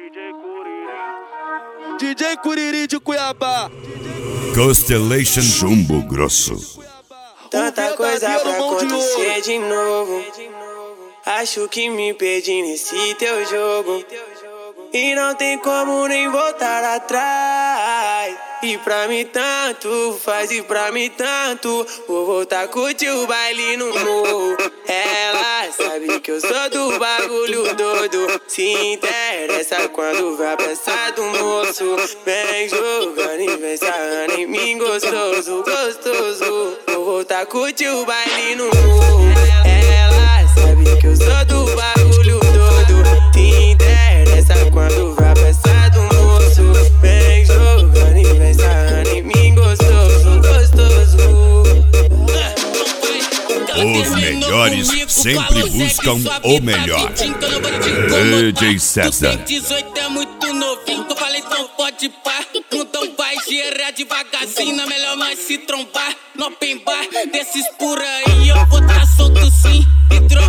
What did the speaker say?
DJ Curiri de Cuiabá. Constellation Jumbo Grosso. Tanta coisa pra acontecer de novo. Acho que me perdi nesse teu jogo. E não tem como nem voltar atrás. E pra mim tanto faz, e pra mim tanto. Vou voltar a curtir o baile no morro. Ela sabe que eu sou do bagulho doido. Se interessa quando vai pensar do moço. Vem jogando e vem sarrando em mim gostoso, gostoso. Vou voltar a curtir o baile no morro. Ela sabe que eu sou do bagulho doido. Se interessa quando vai pensar do moço. Vem jogando e vem sarrando em mim gostoso, gostoso. Os melhores sempre buscam o melhor. DJ César. 18 é muito novinho, eu falei então pode pá. Então vai girar devagarzinho, é melhor nós se trombar. No open bar, desses por aí eu vou tá solto sim.